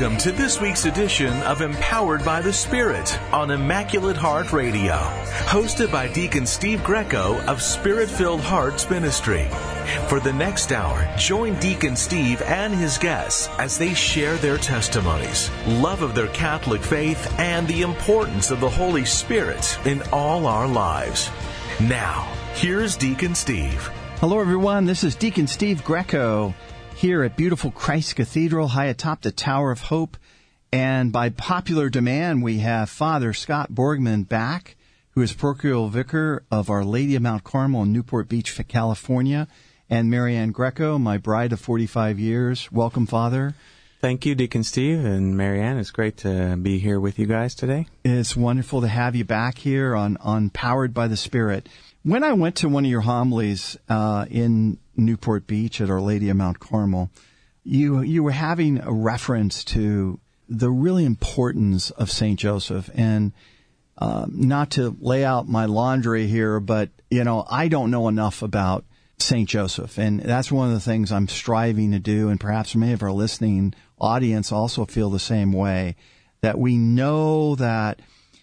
Welcome to this week's edition of Empowered by the Spirit on Immaculate Heart Radio, hosted by Deacon Steve Greco of Spirit-Filled Hearts Ministry. For the next hour, join Deacon Steve and his guests as they share their testimonies, love of their Catholic faith, and the importance of the Holy Spirit in all our lives. Now, here's Deacon Steve. Hello, everyone. This is Deacon Steve Greco here at beautiful Christ Cathedral, high atop the Tower of Hope. And by popular demand, we have Father Scott Borgman back, who is parochial vicar of Our Lady of Mount Carmel in Newport Beach, California, and Marianne Greco, my bride of 45 years. Welcome, Father. Thank you, Deacon Steve and Marianne. It's great to be here with you guys today. It's wonderful to have you back here on Powered by the Spirit. When I went to one of your homilies in Newport Beach at Our Lady of Mount Carmel, you were having a reference to the really importance of St. Joseph. And not to lay out my laundry here, but, I don't know enough about St. Joseph. And that's one of the things I'm striving to do, and perhaps many of our listening audience also feel the same way, that we know that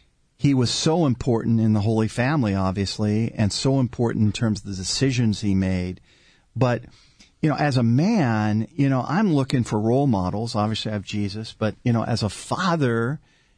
he was so important in the Holy Family, obviously, and so important in terms of the decisions he made. But, as a man, I'm looking for role models. Obviously, I have Jesus. But, as a father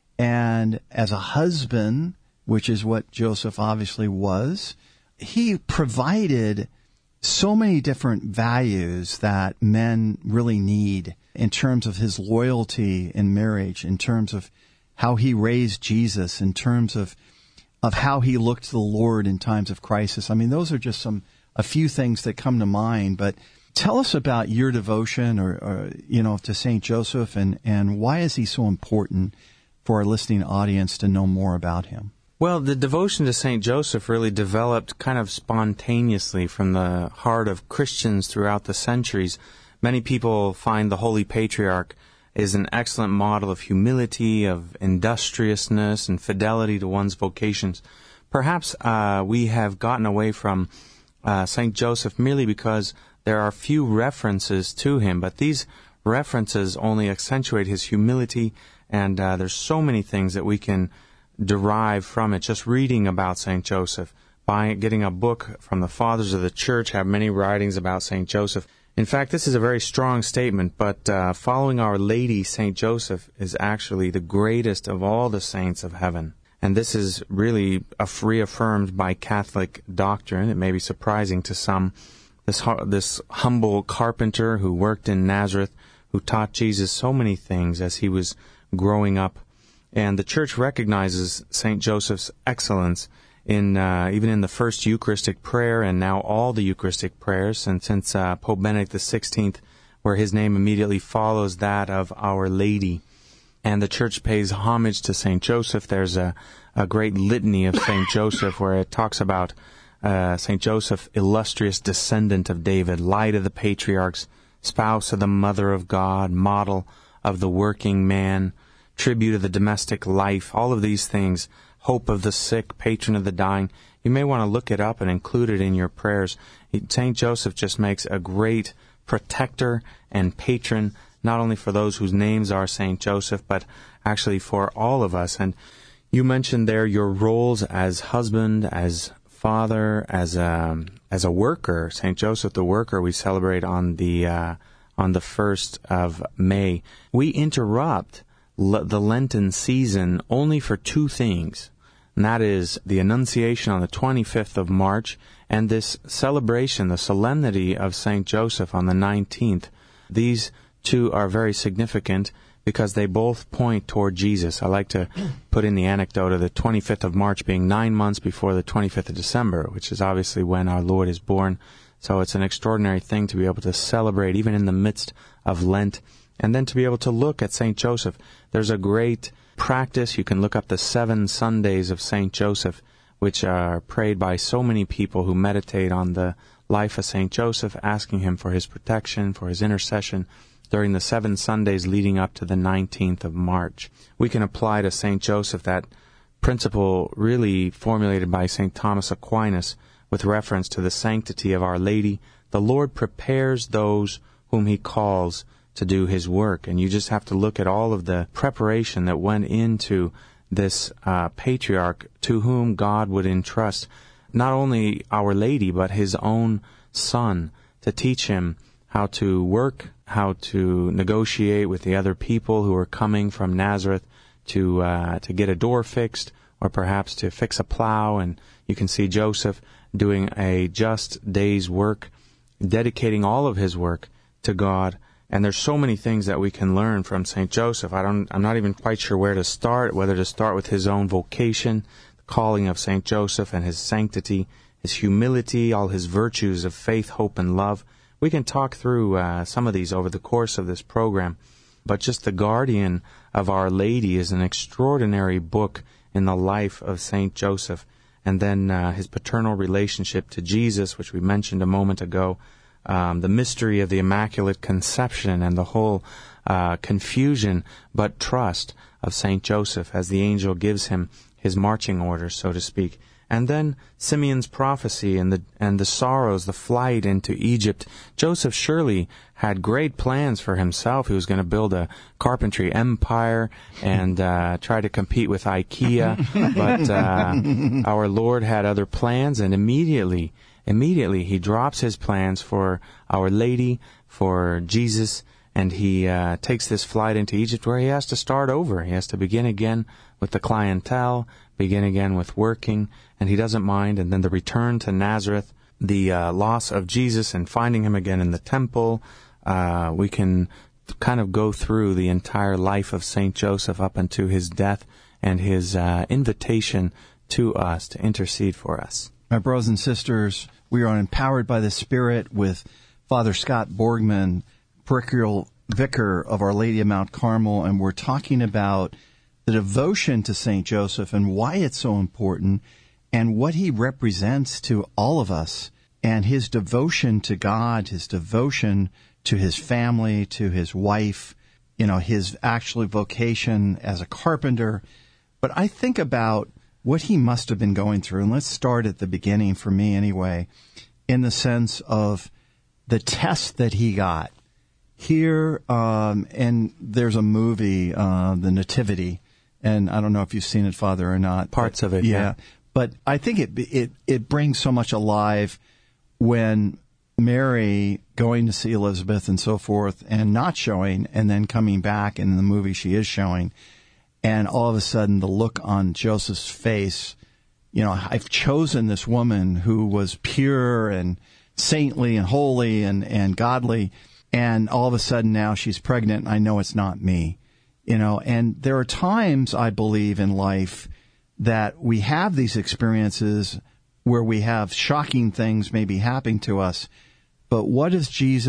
and as a husband, which is what Joseph obviously was, he provided so many different values that men really need in terms of his loyalty in marriage, in terms of how he raised Jesus, in terms of how he looked to the Lord in times of crisis. I mean, those are just a few things that come to mind. But tell us about your devotion or to St. Joseph, and why is he so important for our listening audience to know more about him? Well, the devotion to St. Joseph really developed kind of spontaneously from the heart of Christians throughout the centuries. Many people find the Holy Patriarch is an excellent model of humility, of industriousness, and fidelity to one's vocations. Perhaps we have gotten away from St. Joseph merely because there are few references to him, but these references only accentuate his humility, and there's so many things that we can derive from it. Just reading about St. Joseph, getting a book from the Fathers of the Church, have many writings about St. Joseph. In fact, this is a very strong statement, but following Our Lady, St. Joseph is actually the greatest of all the saints of heaven. And this is really reaffirmed by Catholic doctrine. It may be surprising to some. This humble carpenter who worked in Nazareth, who taught Jesus so many things as he was growing up. And the Church recognizes St. Joseph's excellence in even in the first Eucharistic prayer, and now all the Eucharistic prayers, and since Pope Benedict XVI, where his name immediately follows that of Our Lady. And the Church pays homage to St. Joseph. There's a great litany of St. Joseph where it talks about St. Joseph, illustrious descendant of David, light of the patriarchs, spouse of the Mother of God, model of the working man, tribute of the domestic life, all of these things, hope of the sick, patron of the dying. You may want to look it up and include it in your prayers. St. Joseph just makes a great protector and patron, not only for those whose names are St. Joseph, but actually for all of us. And you mentioned there your roles as husband, as father, as a worker. St. Joseph the worker we celebrate on the 1st of May. We interrupt the Lenten season only for two things, and that is the Annunciation on the 25th of March and this celebration, the solemnity of St. Joseph on the 19th. These two are very significant because they both point toward Jesus. I like to put in the anecdote of the 25th of March being 9 months before the 25th of December, which is obviously when our Lord is born. So it's an extraordinary thing to be able to celebrate even in the midst of Lent, and then to be able to look at St. Joseph. There's a great practice. You can look up the 7 Sundays of St. Joseph, which are prayed by so many people who meditate on the life of St. Joseph, asking him for his protection, for his intercession during the 7 Sundays leading up to the 19th of March. We can apply to St. Joseph that principle really formulated by St. Thomas Aquinas with reference to the sanctity of Our Lady. The Lord prepares those whom he calls to do his work. And you just have to look at all of the preparation that went into this patriarch to whom God would entrust not only Our Lady, but his own son, to teach him how to work, how to negotiate with the other people who are coming from Nazareth to get a door fixed, or perhaps to fix a plow. And you can see Joseph doing a just day's work, dedicating all of his work to God. And there's so many things that we can learn from St. Joseph. I'm not even quite sure where to start, whether to start with his own vocation, the calling of St. Joseph and his sanctity, his humility, all his virtues of faith, hope, and love. We can talk through some of these over the course of this program. But just The Guardian of Our Lady is an extraordinary book in the life of St. Joseph. And then his paternal relationship to Jesus, which we mentioned a moment ago, the mystery of the Immaculate Conception and the whole confusion but trust of St. Joseph as the angel gives him his marching orders, so to speak. And then Simeon's prophecy and the sorrows, the flight into Egypt. Joseph surely had great plans for himself. He was going to build a carpentry empire and try to compete with IKEA. But our Lord had other plans, and immediately he drops his plans for Our Lady, for Jesus, and he takes this flight into Egypt where he has to start over. He has to begin again with the clientele, begin again with working, and he doesn't mind. And then the return to Nazareth, the loss of Jesus and finding him again in the temple. We can kind of go through the entire life of St. Joseph up unto his death and his invitation to us to intercede for us. My brothers and sisters, we are on Empowered by the Spirit with Father Scott Borgman, parochial vicar of Our Lady of Mount Carmel, and we're talking about the devotion to St. Joseph and why it's so important and what he represents to all of us, and his devotion to God, his devotion to his family, to his wife, his actual vocation as a carpenter. But I think about what he must have been going through, and let's start at the beginning, for me anyway, in the sense of the test that he got. Here, and there's a movie, The Nativity, and I don't know if you've seen it, Father, or not. Parts of it, yeah. But I think it brings so much alive when Mary going to see Elizabeth and so forth and not showing, and then coming back, and in the movie she is showing, and all of a sudden the look on Joseph's face, I've chosen this woman who was pure and saintly and holy and godly, and all of a sudden now she's pregnant and I know it's not me. And there are times, I believe, in life that we have these experiences where we have shocking things maybe happening to us. But what does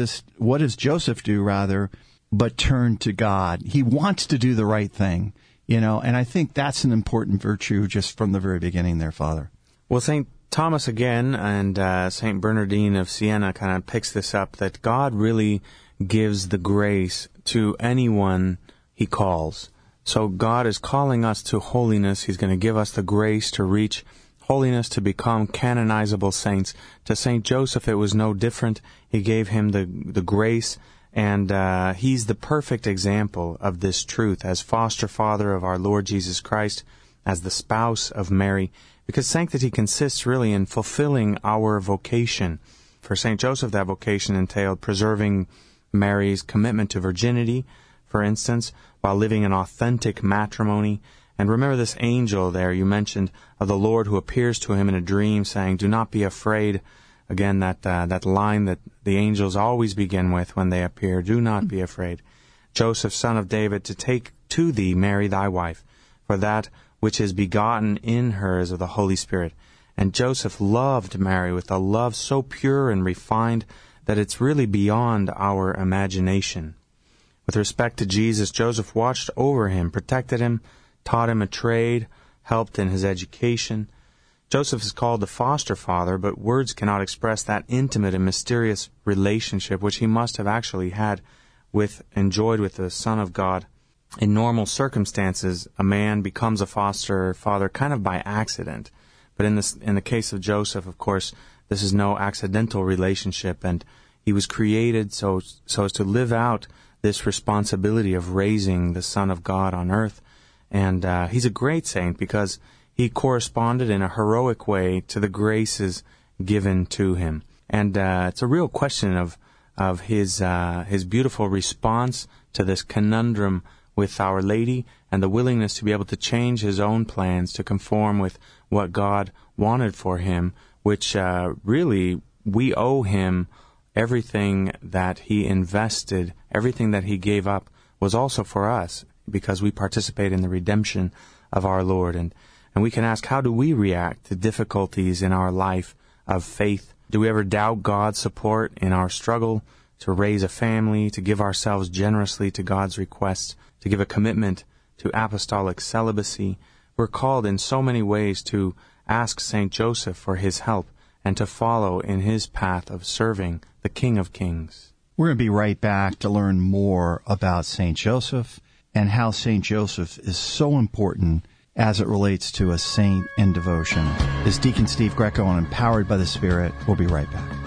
Joseph do, but turn to God? He wants to do the right thing, and I think that's an important virtue just from the very beginning there, Father. Well, St. Thomas again and St. Bernardine of Siena kind of picks this up, that God really gives the grace to anyone he calls. So God is calling us to holiness. He's going to give us the grace to reach holiness, to become canonizable saints. To St. Joseph, it was no different. He gave him the grace, and he's the perfect example of this truth as foster father of our Lord Jesus Christ, as the spouse of Mary, because sanctity consists really in fulfilling our vocation. For St. Joseph, that vocation entailed preserving Mary's commitment to virginity, for instance, while living in authentic matrimony. And remember this angel there you mentioned of the Lord who appears to him in a dream saying, "Do not be afraid." Again, that line that the angels always begin with when they appear, "Do not be afraid, Joseph, son of David, to take to thee Mary thy wife, for that which is begotten in her is of the Holy Spirit." And Joseph loved Mary with a love so pure and refined that it's really beyond our imagination. With respect to Jesus, Joseph watched over him, protected him, taught him a trade, helped in his education. Joseph is called the foster father, but words cannot express that intimate and mysterious relationship which he must have actually enjoyed with the Son of God. In normal circumstances, a man becomes a foster father kind of by accident. But in the case of Joseph, of course, this is no accidental relationship, and he was created so as to live out this responsibility of raising the Son of God on earth. And he's a great saint because he corresponded in a heroic way to the graces given to him. And it's a real question of his beautiful response to this conundrum with Our Lady and the willingness to be able to change his own plans to conform with what God wanted for him, which really we owe him everything that he invested, everything that he gave up was also for us because we participate in the redemption of our Lord. And we can ask, how do we react to difficulties in our life of faith? Do we ever doubt God's support in our struggle to raise a family, to give ourselves generously to God's requests, to give a commitment to apostolic celibacy? We're called in so many ways to ask St. Joseph for his help and to follow in his path of serving the King of Kings. We're going to be right back to learn more about St. Joseph and how St. Joseph is so important as it relates to a saint and devotion. This is Deacon Steve Greco on Empowered by the Spirit. We'll be right back.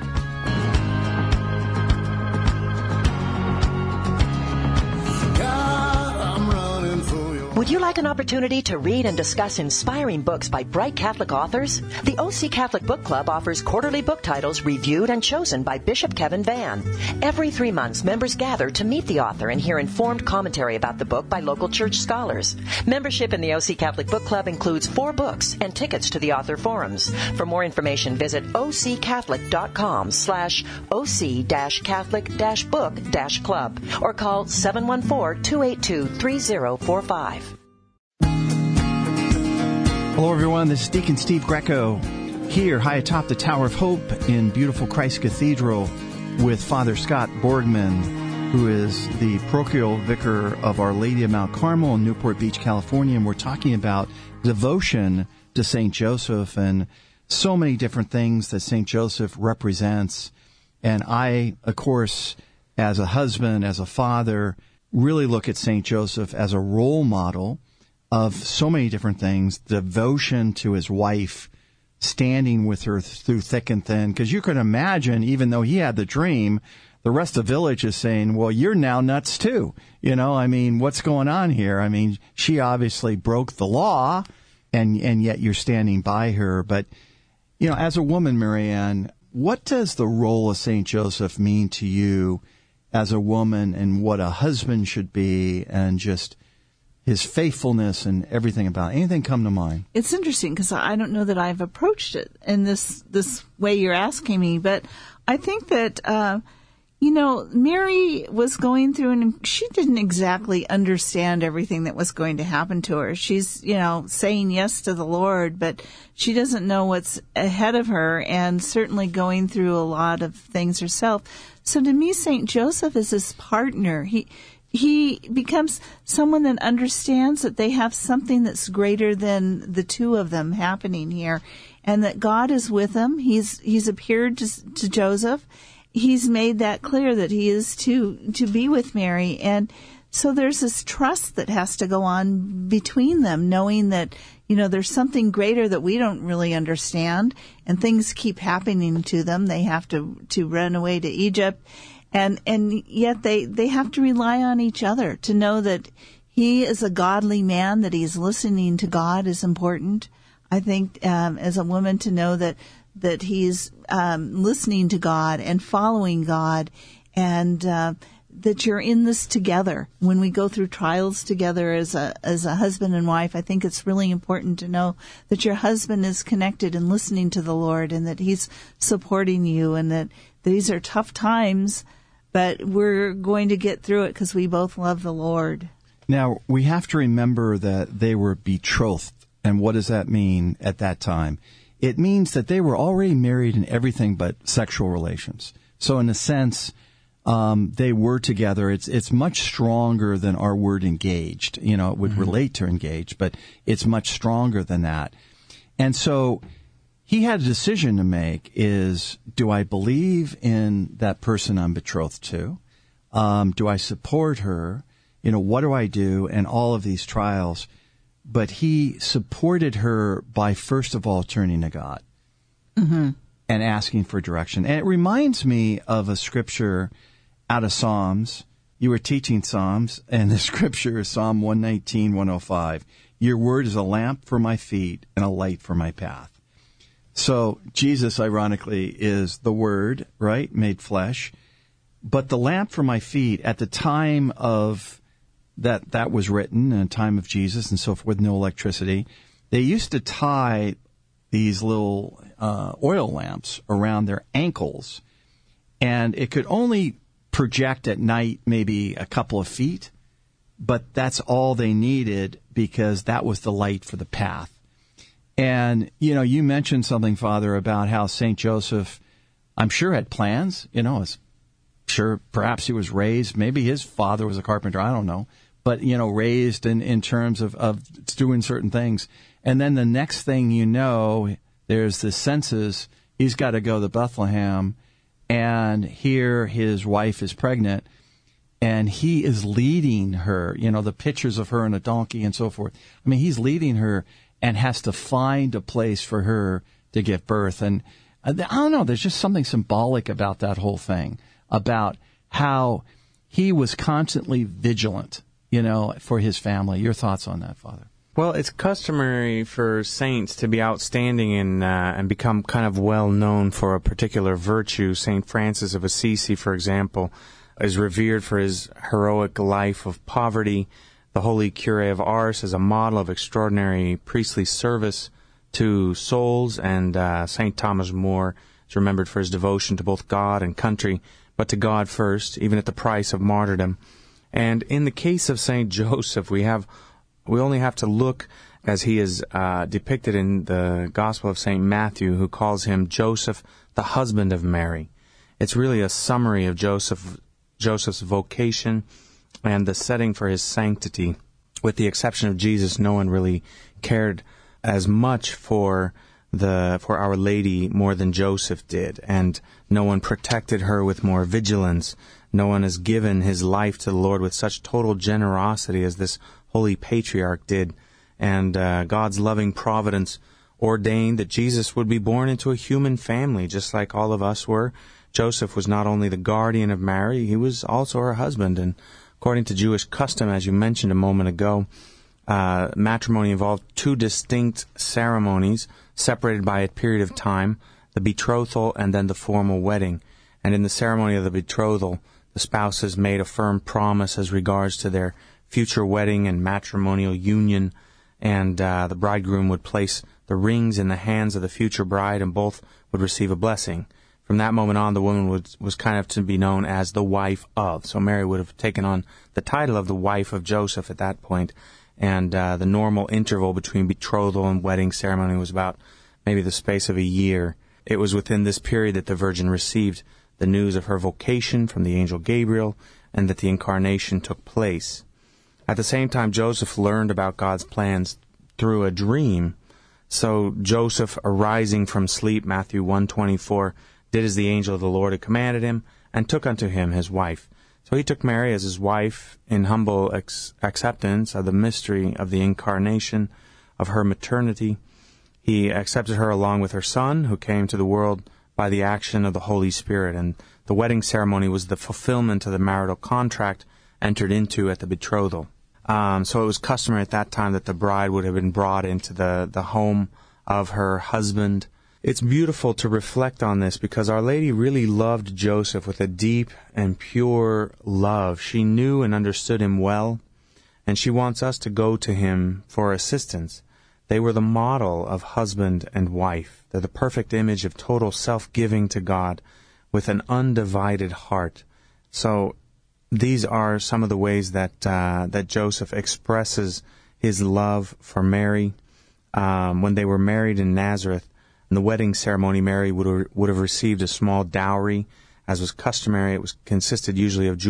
Would you like an opportunity to read and discuss inspiring books by bright Catholic authors? The OC Catholic Book Club offers quarterly book titles reviewed and chosen by Bishop Kevin Vann. Every 3 months, members gather to meet the author and hear informed commentary about the book by local church scholars. Membership in the OC Catholic Book Club includes 4 books and tickets to the author forums. For more information, visit occatholic.com/OC-Catholic-book-club or call 714-282-3045. Hello, everyone. This is Deacon Steve Greco here high atop the Tower of Hope in beautiful Christ Cathedral with Father Scott Borgman, who is the parochial vicar of Our Lady of Mount Carmel in Newport Beach, California. And we're talking about devotion to St. Joseph and so many different things that St. Joseph represents. And I, of course, as a husband, as a father, really look at St. Joseph as a role model of so many different things, devotion to his wife, standing with her through thick and thin. Because you can imagine, even though he had the dream, the rest of the village is saying, well, you're now nuts too. You know, I mean, what's going on here? I mean, she obviously broke the law, and yet you're standing by her. But, you know, as a woman, Marianne, what does the role of St. Joseph mean to you as a woman, and what a husband should be, and just his faithfulness and everything about it? Anything come to mind? It's interesting because I don't know that I've approached it in this way you're asking me, but I think that, Mary was going through, and she didn't exactly understand everything that was going to happen to her. She's, saying yes to the Lord, but she doesn't know what's ahead of her, and certainly going through a lot of things herself. So to me, St. Joseph is his partner. He becomes someone that understands that they have something that's greater than the two of them happening here, and that God is with them. He's appeared to Joseph. He's made that clear that he is to be with Mary. And so there's this trust that has to go on between them, knowing that, there's something greater that we don't really understand, and things keep happening to them. They have to run away to Egypt. And yet they have to rely on each other to know that he is a godly man, that he's listening to God is important. I think as a woman to know that he's listening to God and following God, and that you're in this together. When we go through trials together as a husband and wife, I think it's really important to know that your husband is connected and listening to the Lord, and that he's supporting you, and that these are tough times, but we're going to get through it because we both love the Lord. Now, we have to remember that they were betrothed. And what does that mean at that time? It means that they were already married in everything but sexual relations. So in a sense, they were together. It's much stronger than our word engaged. It would relate to engaged, but it's much stronger than that. And so he had a decision to make: is, do I believe in that person I'm betrothed to? Do I support her? What do I do? And all of these trials. But he supported her by, first of all, turning to God and asking for direction. And it reminds me of a scripture out of Psalms you were teaching Psalms, and the scripture is Psalm 119, 105. Your word is a lamp for my feet and a light for my path. So Jesus, ironically, is the Word, right, made flesh. But the lamp for my feet, at the time of that was written, in the time of Jesus and so forth, no electricity, they used to tie these little oil lamps around their ankles, and it could only project at night maybe a couple of feet, but that's all they needed because that was the light for the path. And, you mentioned something, Father, about how St. Joseph, I'm sure, had plans. Sure, perhaps he was raised, maybe his father was a carpenter, I don't know, but, raised in terms of doing certain things. And then the next thing you know, there's the census, he's got to go to Bethlehem, and here his wife is pregnant, and he is leading her, the pictures of her and a donkey and so forth. I mean, he's leading her and has to find a place for her to give birth. And I don't know, there's just something symbolic about that whole thing, about how he was constantly vigilant, for his family. Your thoughts on that, Father? Well, it's customary for saints to be outstanding and become kind of well known for a particular virtue. St. Francis of Assisi, for example, is revered for his heroic life of poverty. The Holy Curé of Ars is a model of extraordinary priestly service to souls, and St. Thomas More is remembered for his devotion to both God and country, but to God first, even at the price of martyrdom. And in the case of St. Joseph, we only have to look as he is depicted in the Gospel of St. Matthew, who calls him Joseph, the husband of Mary. It's really a summary of Joseph's vocation and the setting for his sanctity. With the exception of Jesus, no one really cared as much for Our Lady more than Joseph did, and no one protected her with more vigilance. No one has given his life to the Lord with such total generosity as this holy patriarch did. And God's loving providence ordained that Jesus would be born into a human family, just like all of us were. Joseph was not only the guardian of Mary, he was also her husband. And according to Jewish custom, as you mentioned a moment ago, matrimony involved two distinct ceremonies separated by a period of time, the betrothal and then the formal wedding. And in the ceremony of the betrothal, the spouses made a firm promise as regards to their future wedding and matrimonial union, and the bridegroom would place the rings in the hands of the future bride, and both would receive a blessing. From that moment on, the woman was kind of to be known as the wife of. So Mary would have taken on the title of the wife of Joseph at that point, and the normal interval between betrothal and wedding ceremony was about maybe the space of a year. It was within this period that the Virgin received the news of her vocation from the angel Gabriel, and that the incarnation took place. At the same time, Joseph learned about God's plans through a dream. So Joseph, arising from sleep, Matthew 1:24, did as the angel of the Lord had commanded him, and took unto him his wife. So he took Mary as his wife in humble acceptance of the mystery of the incarnation, of her maternity. He accepted her along with her son, who came to the world by the action of the Holy Spirit, and the wedding ceremony was the fulfillment of the marital contract entered into at the betrothal. So it was customary at that time that the bride would have been brought into the home of her husband. It's beautiful to reflect on this because Our Lady really loved Joseph with a deep and pure love. She knew and understood him well, and she wants us to go to him for assistance. They were the model of husband and wife. They're the perfect image of total self-giving to God with an undivided heart. So these are some of the ways that Joseph expresses his love for Mary. When they were married in Nazareth, in the wedding ceremony, Mary would have received a small dowry, as was customary. It consisted usually of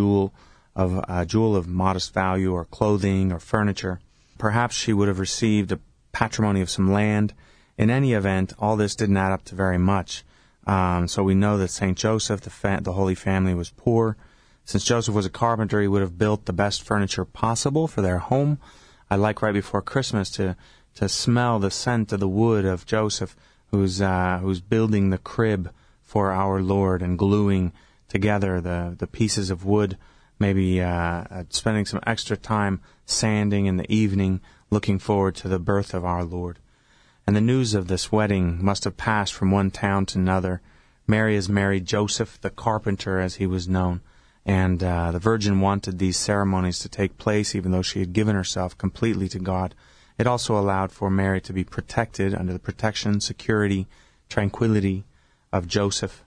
a jewel of modest value, or clothing, or furniture. Perhaps she would have received a patrimony of some land. In any event, all this didn't add up to very much. So we know that St. Joseph, the Holy Family, was poor. Since Joseph was a carpenter, he would have built the best furniture possible for their home. I like right before Christmas to smell the scent of the wood of Joseph, who's building the crib for our Lord and gluing together the pieces of wood maybe spending some extra time sanding in the evening, looking forward to the birth of our Lord. And the news of this wedding must have passed from one town to another. Mary has married Joseph, the carpenter, as he was known. And the Virgin wanted these ceremonies to take place, even though she had given herself completely to God. It also allowed for Mary to be protected under the protection, security, tranquility of Joseph.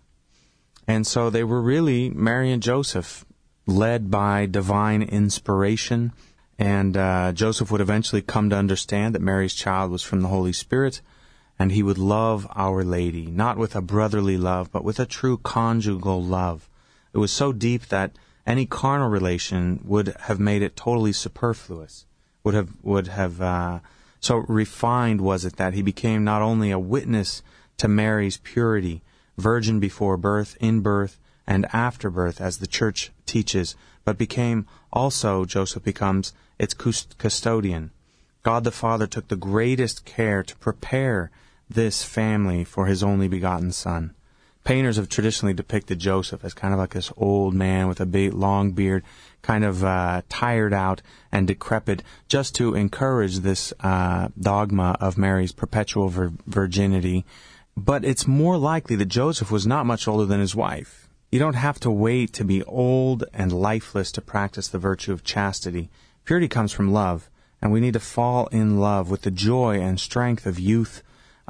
And so they were really, Mary and Joseph, led by divine inspiration. And Joseph would eventually come to understand that Mary's child was from the Holy Spirit, and he would love Our Lady, not with a brotherly love, but with a true conjugal love. It was so deep that any carnal relation would have made it totally superfluous. Would have so refined was it that he became not only a witness to Mary's purity, virgin before birth, in birth, and after birth, as the Church teaches, but became also, Joseph becomes, its custodian. God the Father took the greatest care to prepare this family for His only begotten Son. Painters have traditionally depicted Joseph as kind of like this old man with a big, long beard, kind of tired out and decrepit, just to encourage this dogma of Mary's perpetual virginity. But it's more likely that Joseph was not much older than his wife. You don't have to wait to be old and lifeless to practice the virtue of chastity. Purity comes from love, and we need to fall in love with the joy and strength of youth.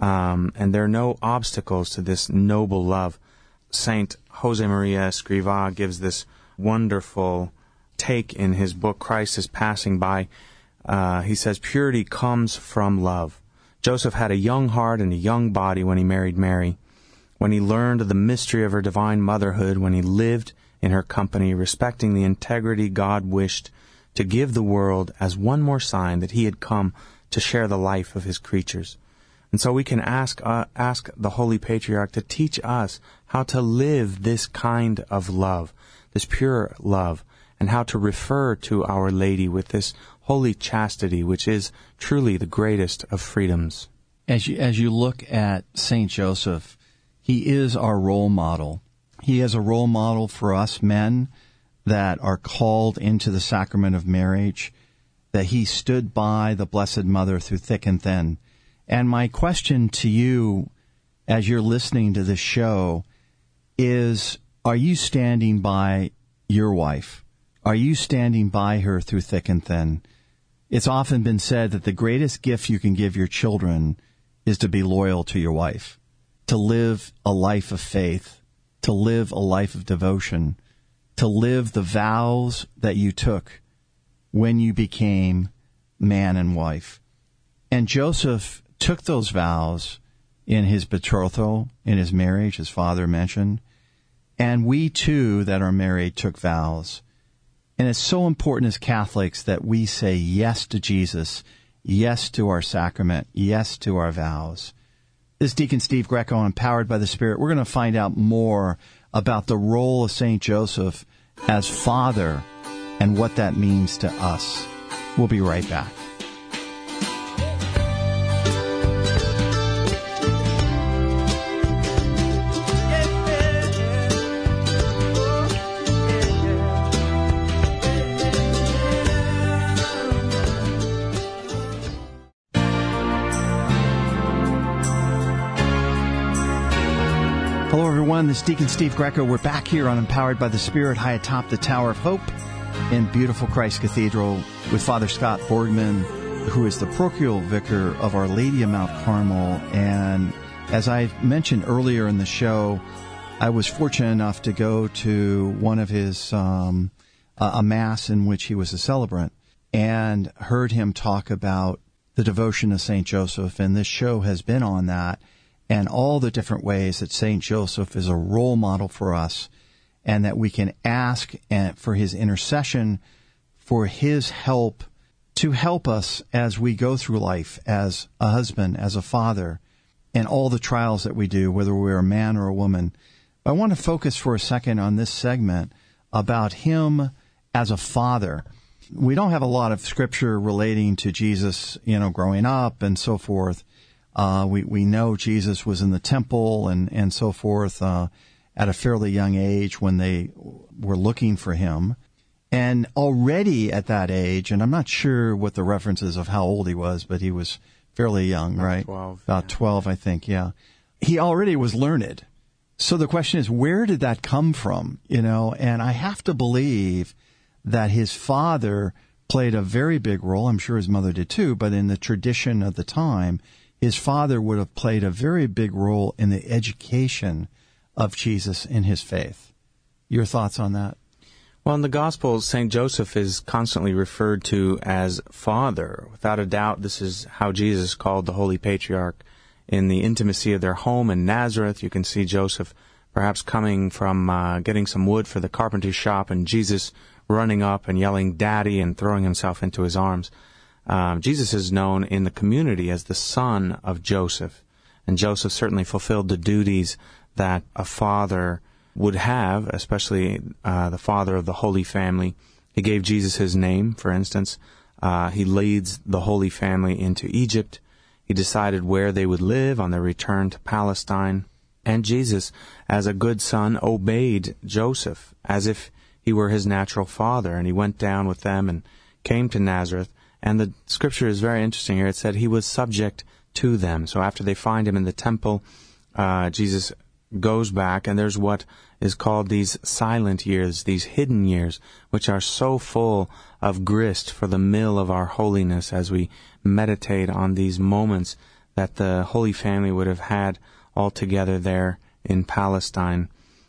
And there are no obstacles to this noble love. Saint Jose Maria Escrivá gives this wonderful take in his book, Christ is Passing By. He says, purity comes from love. Joseph had a young heart and a young body when he married Mary. When he learned the mystery of her divine motherhood, when he lived in her company, respecting the integrity God wished to give the world as one more sign that He had come to share the life of His creatures. And so we can ask the Holy Patriarch to teach us how to live this kind of love, this pure love, and how to refer to Our Lady with this holy chastity, which is truly the greatest of freedoms. As you look at Saint Joseph, he is our role model. He is a role model for us men that are called into the sacrament of marriage, that he stood by the Blessed Mother through thick and thin. And my question to you, as you're listening to this show, is, are you standing by your wife? Are you standing by her through thick and thin? It's often been said that the greatest gift you can give your children is to be loyal to your wife, to live a life of faith, to live a life of devotion, to live the vows that you took when you became man and wife. And Joseph took those vows in his betrothal, in his marriage, his father mentioned. And we too that are married took vows. And it's so important as Catholics that we say yes to Jesus, yes to our sacrament, yes to our vows. This is Deacon Steve Greco, Empowered by the Spirit. We're going to find out more about the role of St. Joseph as father and what that means to us. We'll be right back. Hello, everyone. This is Deacon Steve Greco. We're back here on Empowered by the Spirit, high atop the Tower of Hope in beautiful Christ Cathedral with Father Scott Borgman, who is the parochial vicar of Our Lady of Mount Carmel. And as I mentioned earlier in the show, I was fortunate enough to go to one of his, a Mass in which he was a celebrant, and heard him talk about the devotion of St. Joseph. And this show has been on that, and all the different ways that St. Joseph is a role model for us, and that we can ask for his intercession, for his help, to help us as we go through life as a husband, as a father, and all the trials that we do, whether we're a man or a woman. I want to focus for a second on this segment about him as a father. We don't have a lot of scripture relating to Jesus, growing up and so forth. We know Jesus was in the temple and so forth at a fairly young age when they were looking for him. And already at that age, and I'm not sure what the reference is of how old he was, but he was fairly young, right? 12. About 12, I think, yeah. He already was learned. So the question is, where did that come from? And I have to believe that his father played a very big role. I'm sure his mother did too, but in the tradition of the time, his father would have played a very big role in the education of Jesus in his faith. Your thoughts on that? Well, in the Gospels, St. Joseph is constantly referred to as Father. Without a doubt, this is how Jesus called the Holy Patriarch. In the intimacy of their home in Nazareth, you can see Joseph perhaps coming from getting some wood for the carpentry shop, and Jesus running up and yelling, "Daddy," and throwing himself into his arms. Jesus is known in the community as the son of Joseph, and Joseph certainly fulfilled the duties that a father would have, especially the father of the Holy Family. He gave Jesus his name, for instance. He leads the Holy Family into Egypt. He decided where they would live on their return to Palestine. And Jesus, as a good son, obeyed Joseph as if he were his natural father. And he went down with them and came to Nazareth. And the scripture is very interesting here. It said he was subject to them. So after they find him in the temple, Jesus goes back, and there's what is called these silent years, these hidden years, which are so full of grist for the mill of our holiness as we meditate on these moments that the Holy Family would have had all together there in Palestine.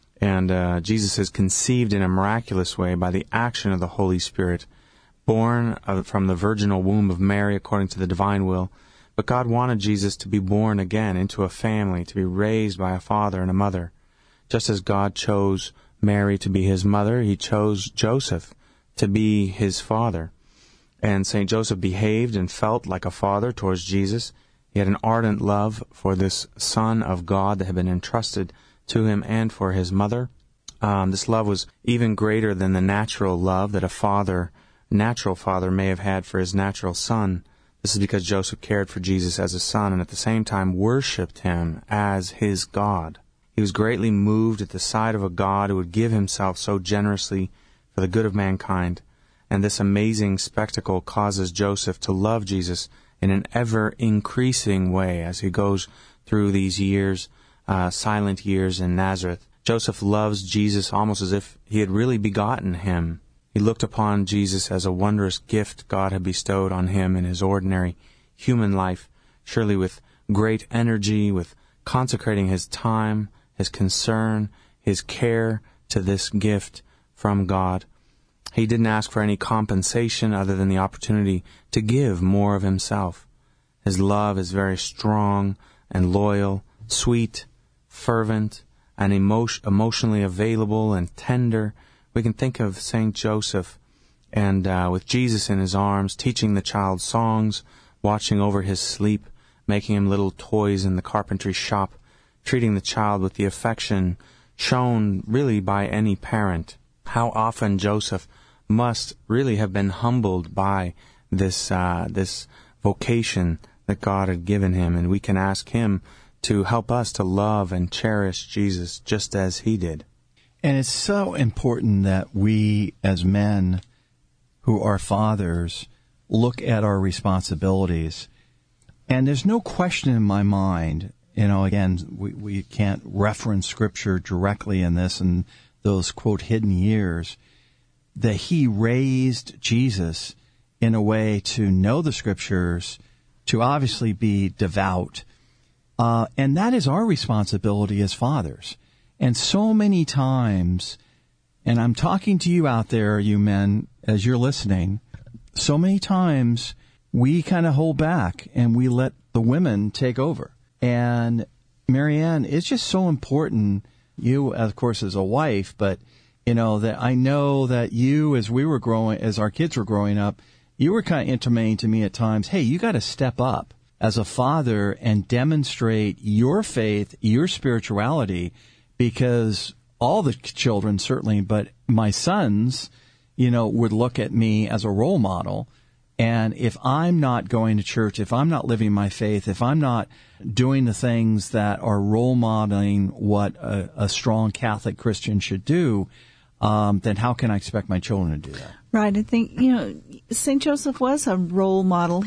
And Jesus is conceived in a miraculous way by the action of the Holy Spirit, born from the virginal womb of Mary according to the divine will. But God wanted Jesus to be born again into a family, to be raised by a father and a mother. Just as God chose Mary to be his mother, he chose Joseph to be his father. And St. Joseph behaved and felt like a father towards Jesus. He had an ardent love for this Son of God that had been entrusted to him and for his mother. This love was even greater than the natural love that a natural father may have had for his natural son. This is because Joseph cared for Jesus as a son and at the same time worshipped him as his God. He was greatly moved at the sight of a God who would give himself so generously for the good of mankind. And this amazing spectacle causes Joseph to love Jesus in an ever-increasing way as he goes through these years, silent years in Nazareth. Joseph loves Jesus almost as if he had really begotten him. He looked upon Jesus as a wondrous gift God had bestowed on him in his ordinary human life, surely with great energy, with consecrating his time, his concern, his care to this gift from God. He didn't ask for any compensation other than the opportunity to give more of himself. His love is very strong and loyal, sweet, fervent, and emotionally available and tender. We can think of St. Joseph and with Jesus in his arms, teaching the child songs, watching over his sleep, making him little toys in the carpentry shop, treating the child with the affection shown really by any parent. How often Joseph must really have been humbled by this vocation that God had given him, and we can ask him to help us to love and cherish Jesus just as he did. And it's so important that we, as men who are fathers, look at our responsibilities. And there's no question in my mind, again, we can't reference Scripture directly in this and those, quote, hidden years, that he raised Jesus in a way to know the Scriptures, to obviously be devout. And that is our responsibility as fathers. And so many times, and I'm talking to you out there, you men, as you're listening, so many times we kind of hold back and we let the women take over. And Marianne, it's just so important, you, of course, as a wife, but, that I know that you, as our kids were growing up, you were kind of intimating to me at times, hey, you got to step up as a father and demonstrate your faith, your spirituality, because all the children certainly, but my sons, would look at me as a role model. And if I'm not going to church, if I'm not living my faith, if I'm not doing the things that are role modeling what a strong Catholic Christian should do, then how can I expect my children to do that? Right. I think, St. Joseph was a role model.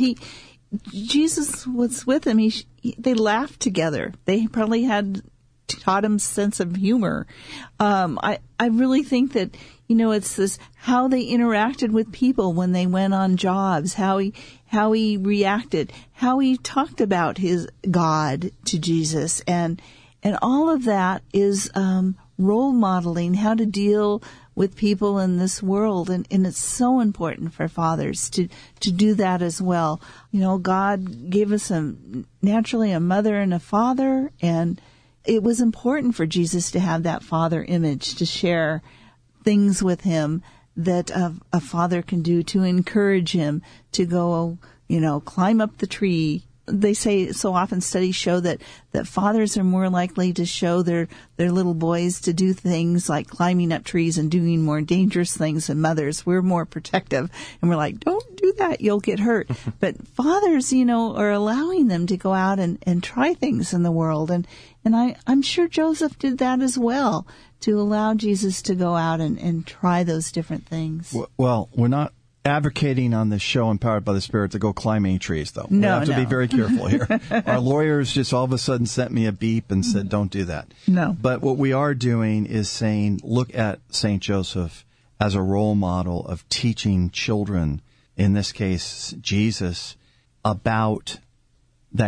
Jesus was with him. They laughed together. They probably had taught him sense of humor. I really think that, it's this, how they interacted with people when they went on jobs, how he reacted, how he talked about his God to Jesus. And all of that is, role modeling how to deal with people in this world. And it's so important for fathers to do that as well. God gave us naturally a mother and a father, and it was important for Jesus to have that father image, to share things with him that a father can do to encourage him to go, climb up the tree. They say so often, studies show that fathers are more likely to show their little boys to do things like climbing up trees and doing more dangerous things than mothers. We're more protective, and we're like, don't do that, you'll get hurt. But fathers, are allowing them to go out and try things in the world. And I'm sure Joseph did that as well, to allow Jesus to go out and try those different things. Well, we're not advocating on this show, Empowered by the Spirit, to go climb any trees, though. We have to be very careful here. Our lawyers just all of a sudden sent me a beep and said, don't do that. No. But what we are doing is saying, look at St. Joseph as a role model of teaching children, in this case, Jesus, about that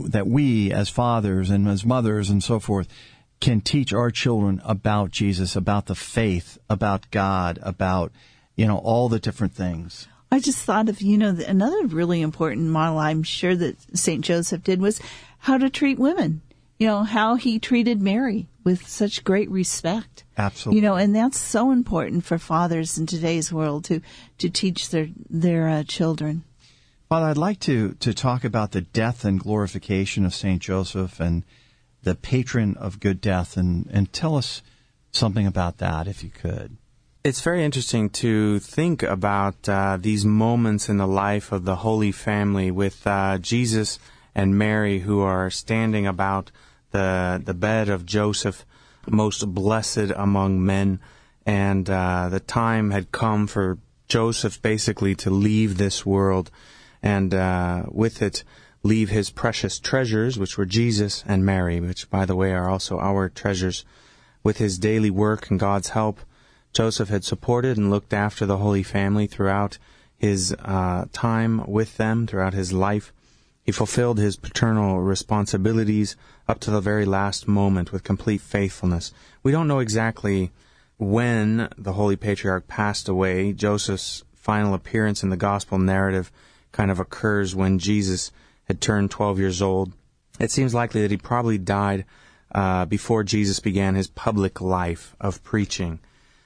we as fathers and as mothers and so forth can teach our children about Jesus, about the faith, about God, about all the different things. I just thought of, another really important model I'm sure that St. Joseph did was how to treat women. How he treated Mary with such great respect. Absolutely. And that's so important for fathers in today's world to teach their children. Father, I'd like to talk about the death and glorification of St. Joseph and the patron of good death, and tell us something about that, if you could. It's very interesting to think about these moments in the life of the Holy Family with Jesus and Mary, who are standing about the bed of Joseph, most blessed among men. And the time had come for Joseph basically to leave this world, and with it leave his precious treasures, which were Jesus and Mary, which, by the way, are also our treasures. With his daily work and God's help, Joseph had supported and looked after the Holy Family throughout his time with them, throughout his life. He fulfilled his paternal responsibilities up to the very last moment with complete faithfulness. We don't know exactly when the Holy Patriarch passed away. Joseph's final appearance in the Gospel narrative kind of occurs when Jesus had turned 12 years old. It seems likely that he probably died before Jesus began his public life of preaching.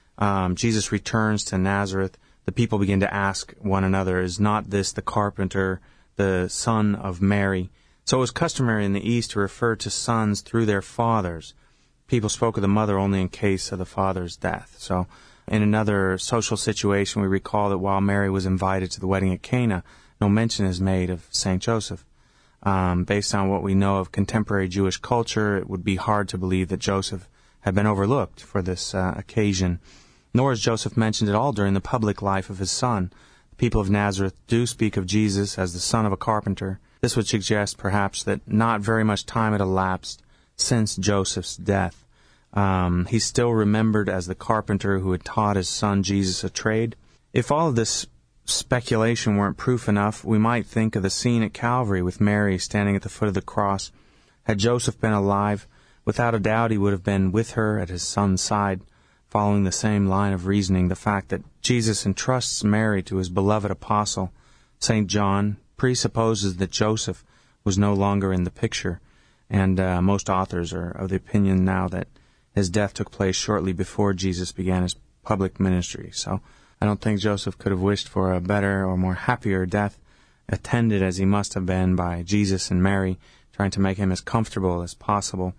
Jesus returns to Nazareth. The people begin to ask one another, is not this the carpenter, the son of Mary? So it was customary in the East to refer to sons through their fathers. People spoke of the mother only in case of the father's death. So in another social situation, we recall that while Mary was invited to the wedding at Cana, no mention is made of St. Joseph. Based on what we know of contemporary Jewish culture, it would be hard to believe that Joseph had been overlooked for this occasion. Nor is Joseph mentioned at all during the public life of his son. The people of Nazareth do speak of Jesus as the son of a carpenter. This would suggest, perhaps, that not very much time had elapsed since Joseph's death. He's still remembered as the carpenter who had taught his son Jesus a trade. If all of this speculation weren't proof enough, we might think of the scene at Calvary with Mary standing at the foot of the cross. Had Joseph been alive, without a doubt he would have been with her at his son's side. Following the same line of reasoning, the fact that Jesus entrusts Mary to his beloved apostle, St. John, presupposes that Joseph was no longer in the picture, and most authors are of the opinion now that his death took place shortly before Jesus began his public ministry. So I don't think Joseph could have wished for a better or more happier death, attended as he must have been by Jesus and Mary, trying to make him as comfortable as possible,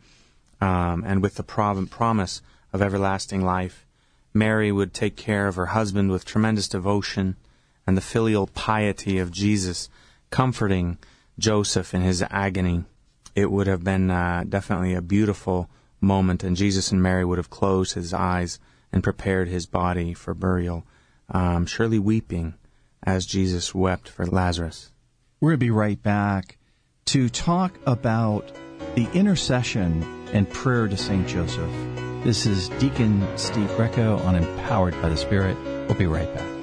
and with the promise of everlasting life. Mary would take care of her husband with tremendous devotion, and the filial piety of Jesus comforting Joseph in his agony. It would have been definitely a beautiful moment, and Jesus and Mary would have closed his eyes and prepared his body for burial, surely weeping as Jesus wept for Lazarus. We're going to be right back to talk about the intercession and prayer to St. Joseph. This is Deacon Steve Greco on Empowered by the Spirit. We'll be right back.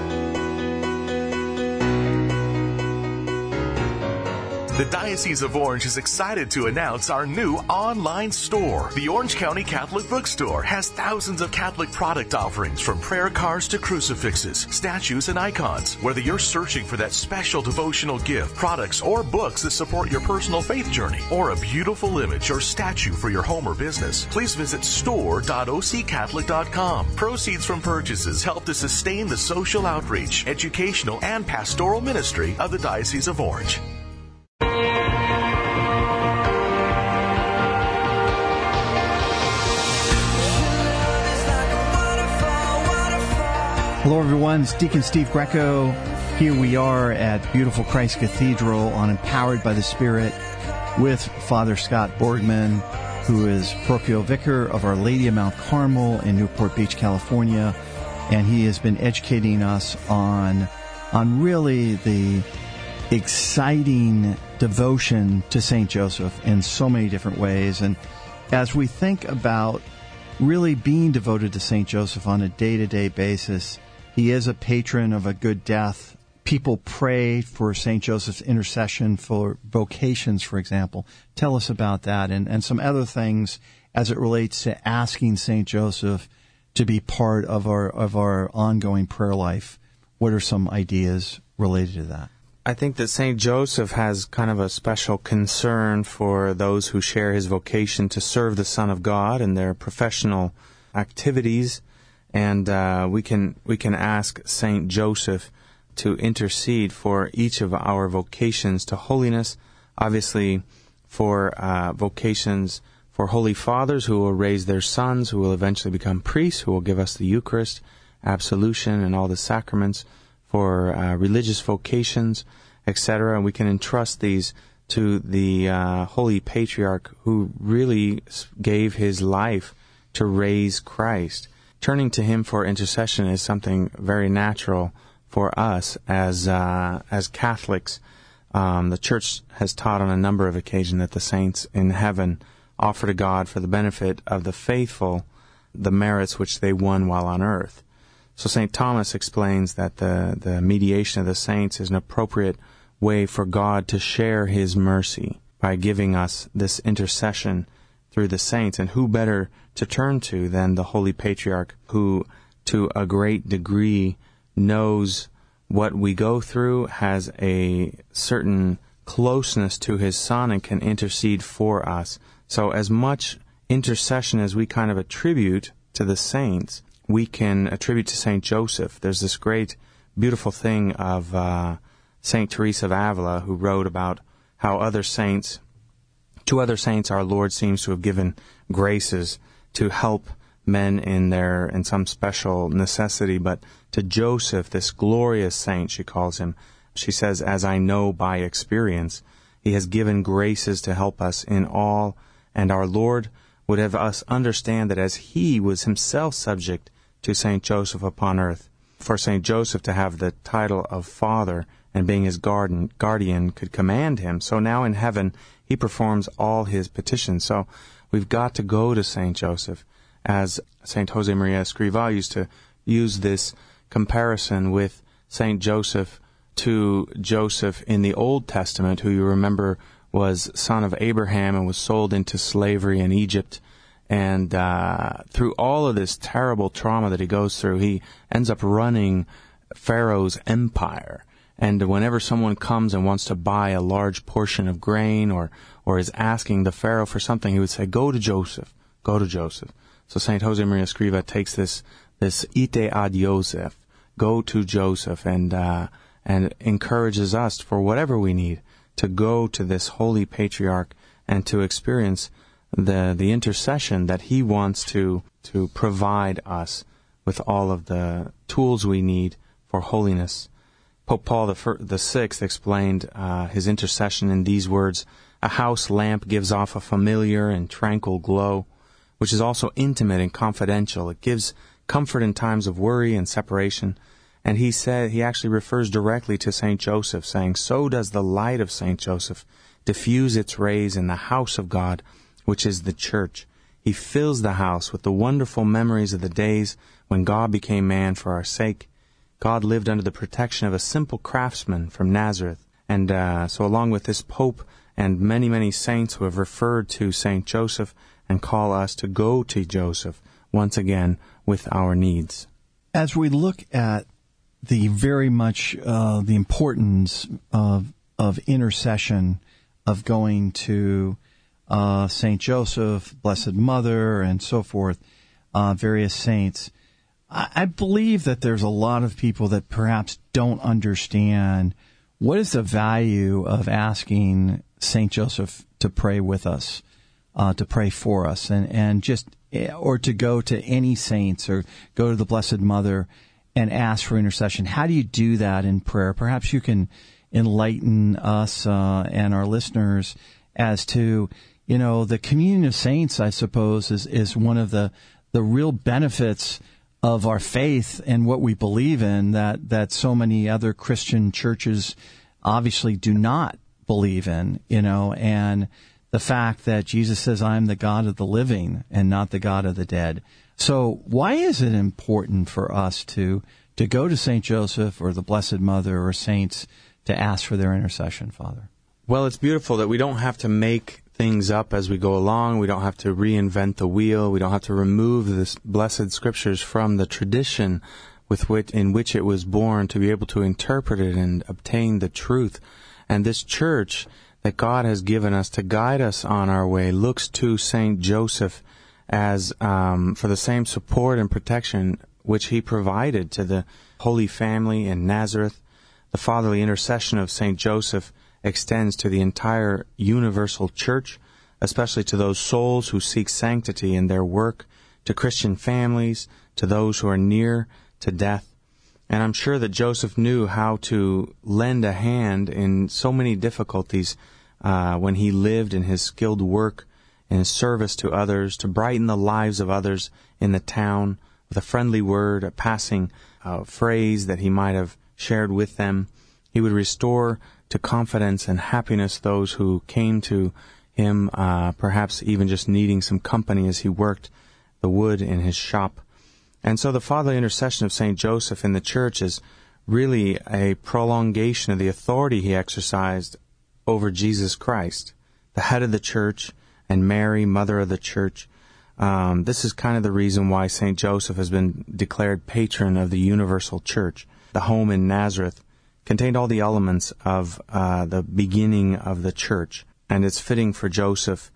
The Diocese of Orange is excited to announce our new online store. The Orange County Catholic Bookstore has thousands of Catholic product offerings, from prayer cards to crucifixes, statues, and icons. Whether you're searching for that special devotional gift, products, or books that support your personal faith journey, or a beautiful image or statue for your home or business, please visit store.occatholic.com. Proceeds from purchases help to sustain the social outreach, educational, and pastoral ministry of the Diocese of Orange. Hello, everyone. It's Deacon Steve Greco. Here we are at beautiful Christ Cathedral on Empowered by the Spirit with Father Scott Borgman, who is parochial vicar of Our Lady of Mount Carmel in Newport Beach, California. And he has been educating us on really the exciting devotion to St. Joseph in so many different ways. And as we think about really being devoted to St. Joseph on a day-to-day basis, he is a patron of a good death. People pray for St. Joseph's intercession for vocations, for example. Tell us about that and some other things as it relates to asking St. Joseph to be part of our ongoing prayer life. What are some ideas related to that? I think that St. Joseph has kind of a special concern for those who share his vocation to serve the Son of God in their professional activities. And we can ask St. Joseph to intercede for each of our vocations to holiness. Obviously, for vocations for holy fathers who will raise their sons, who will eventually become priests, who will give us the Eucharist, absolution, and all the sacraments. For religious vocations, etc. We can entrust these to the Holy Patriarch who really gave his life to raise Christ. Turning to him for intercession is something very natural for us as Catholics. The Church has taught on a number of occasions that the saints in heaven offer to God for the benefit of the faithful the merits which they won while on earth. So St. Thomas explains that the mediation of the saints is an appropriate way for God to share his mercy by giving us this intercession through the saints. And who better to turn to than the Holy Patriarch, who to a great degree knows what we go through, has a certain closeness to his Son, and can intercede for us. So as much intercession as we kind of attribute to the saints, we can attribute to St. Joseph. There's this great, beautiful thing of St. Teresa of Avila, who wrote about how to other saints our Lord seems to have given graces to help men in some special necessity, but to Joseph, this glorious saint, she calls him, she says, as I know by experience, he has given graces to help us in all, and our Lord would have us understand that as he was himself subject to St. Joseph upon earth, for St. Joseph to have the title of Father and being his guardian could command him. So now in heaven, he performs all his petitions. So we've got to go to St. Joseph. As St. Josemaria Escrivá used to use this comparison with St. Joseph to Joseph in the Old Testament, who you remember was son of Abraham and was sold into slavery in Egypt. And through all of this terrible trauma that he goes through, he ends up running Pharaoh's empire. And whenever someone comes and wants to buy a large portion of grain or is asking the Pharaoh for something, he would say, go to Joseph, go to Joseph. So St. Josemaria Escrivá takes this ite ad Joseph, go to Joseph, and encourages us for whatever we need to go to this holy patriarch and to experience the intercession that he wants to provide us with all of the tools we need for holiness. Pope Paul VI explained his intercession in these words: a house lamp gives off a familiar and tranquil glow, which is also intimate and confidential. It gives comfort in times of worry and separation. And he actually refers directly to St. Joseph, saying, "So does the light of St. Joseph diffuse its rays in the house of God, which is the church. He fills the house with the wonderful memories of the days when God became man for our sake. God lived under the protection of a simple craftsman from Nazareth." And so along with this Pope and many, many saints who have referred to St. Joseph and call us to go to Joseph once again with our needs. As we look at the very much the importance of intercession, of going to St. Joseph, Blessed Mother, and so forth, various saints, I believe that there's a lot of people that perhaps don't understand what is the value of asking St. Joseph to pray with us, to pray for us, and just, or to go to any saints or go to the Blessed Mother and ask for intercession. How do you do that in prayer? Perhaps you can enlighten us and our listeners as to, the communion of saints, I suppose, is one of the real benefits of our faith and what we believe in that so many other Christian churches obviously do not believe in, and the fact that Jesus says, "I am the God of the living and not the God of the dead." So why is it important for us to go to St. Joseph or the Blessed Mother or saints to ask for their intercession, Father? Well, it's beautiful that we don't have to make things up as we go along. We don't have to reinvent the wheel. We don't have to remove the blessed scriptures from the tradition in which it was born to be able to interpret it and obtain the truth. And this church that God has given us to guide us on our way looks to St. Joseph as for the same support and protection which he provided to the Holy Family in Nazareth. The fatherly intercession of St. Joseph extends to the entire universal church, especially to those souls who seek sanctity in their work, to Christian families, to those who are near to death. And I'm sure that Joseph knew how to lend a hand in so many difficulties when he lived in his skilled work, in his service to others, to brighten the lives of others in the town with a friendly word, a passing phrase that he might have shared with them. He would restore to confidence and happiness those who came to him, perhaps even just needing some company as he worked the wood in his shop. And so the fatherly intercession of St. Joseph in the church is really a prolongation of the authority he exercised over Jesus Christ, the head of the church, and Mary, mother of the church. This is kind of the reason why St. Joseph has been declared patron of the universal church. The home in Nazareth contained all the elements of the beginning of the church. And it's fitting for Joseph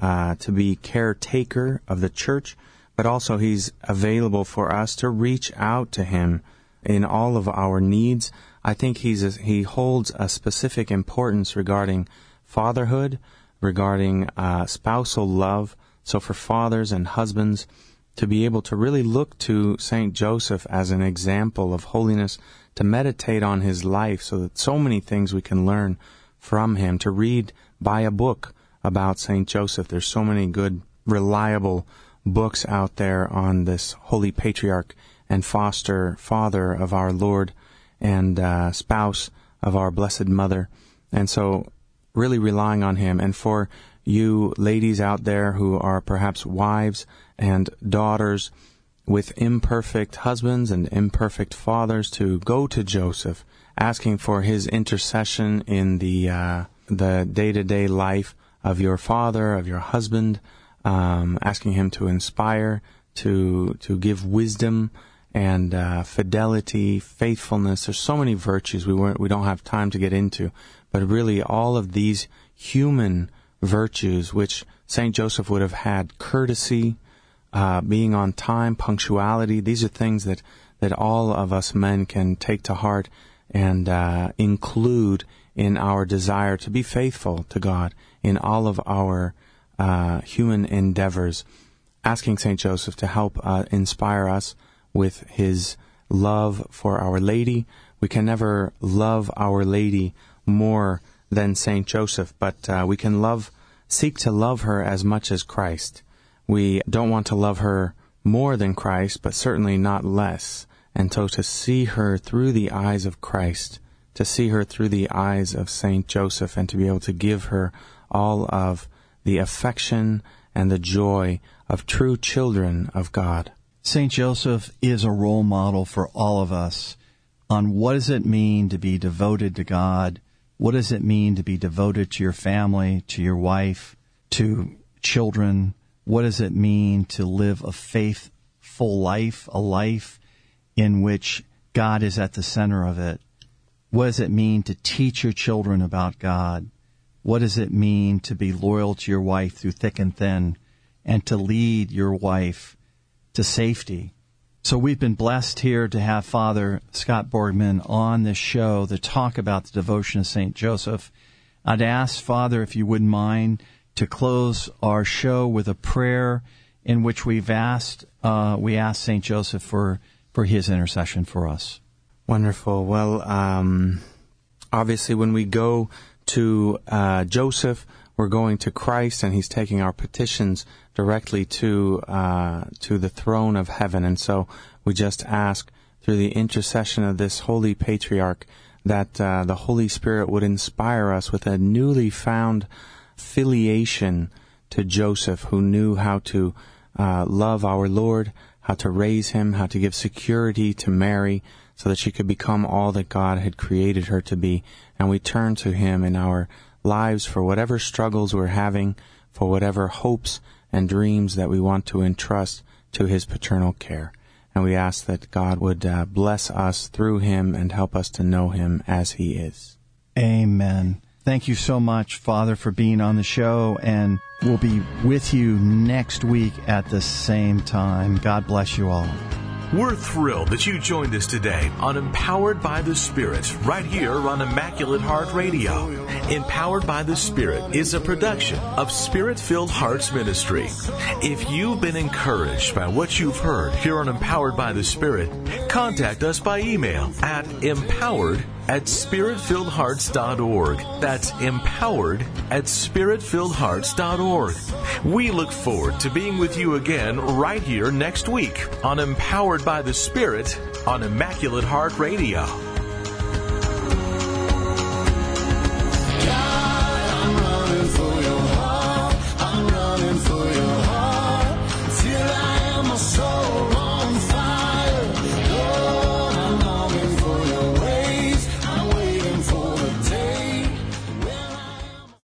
to be caretaker of the church, but also he's available for us to reach out to him in all of our needs. I think he holds a specific importance regarding fatherhood, regarding spousal love. So for fathers and husbands to be able to really look to St. Joseph as an example of holiness, to meditate on his life, so that so many things we can learn from him, to read, buy a book about St. Joseph. There's so many good, reliable books out there on this holy patriarch and foster father of our Lord and spouse of our Blessed Mother. And so really relying on him. And for you ladies out there who are perhaps wives and daughters with imperfect husbands and imperfect fathers, to go to Joseph, asking for his intercession in the day-to-day life of your father, of your husband, asking him to inspire, to give wisdom and fidelity, faithfulness. There's so many virtues we don't have time to get into, but really all of these human virtues which St. Joseph would have had, courtesy, being on time, punctuality. These are things that all of us men can take to heart and include in our desire to be faithful to God in all of our human endeavors, asking St. Joseph to help inspire us with his love for Our Lady. We can never love Our Lady more than St. Joseph, but we can seek to love her as much as Christ. We don't want to love her more than Christ, but certainly not less. And so to see her through the eyes of Christ, to see her through the eyes of Saint Joseph, and to be able to give her all of the affection and the joy of true children of God. Saint Joseph is a role model for all of us on what does it mean to be devoted to God, what does it mean to be devoted to your family, to your wife, to children, what does it mean to live a faithful life, a life in which God is at the center of it. What does it mean to teach your children about God? What does it mean to be loyal to your wife through thick and thin and to lead your wife to safety? So we've been blessed here to have Father Scott Borgman on this show to talk about the devotion of St. Joseph. I'd ask, Father, if you wouldn't mind, to close our show with a prayer in which we asked St. Joseph for his intercession for us. Wonderful. Well, obviously when we go to Joseph, we're going to Christ, and he's taking our petitions directly to the throne of heaven. And so we just ask through the intercession of this holy patriarch that the Holy Spirit would inspire us with a newly found filiation to Joseph, who knew how to love our Lord, how to raise him, how to give security to Mary so that she could become all that God had created her to be. And we turn to him in our lives for whatever struggles we're having, for whatever hopes and dreams that we want to entrust to his paternal care. And we ask that God would bless us through him and help us to know him as he is. Amen. Thank you so much, Father, for being on the show, and we'll be with you next week at the same time. God bless you all. We're thrilled that you joined us today on Empowered by the Spirit, right here on Immaculate Heart Radio. Empowered by the Spirit is a production of Spirit-Filled Hearts Ministry. If you've been encouraged by what you've heard here on Empowered by the Spirit, contact us by email at empowered@spiritfilledhearts.org. That's empowered@spiritfilledhearts.org. We look forward to being with you again right here next week on Empowered by the Spirit on Immaculate Heart Radio.